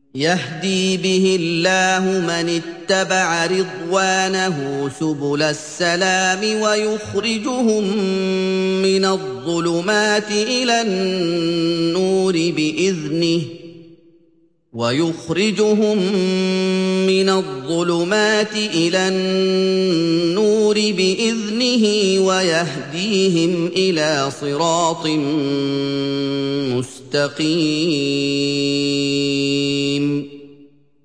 يهدي به الله من اتبع رضوانه سبل السلام ويخرجهم من الظلمات إلى النور بإذنه ويهديهم إلى صراط مستقيم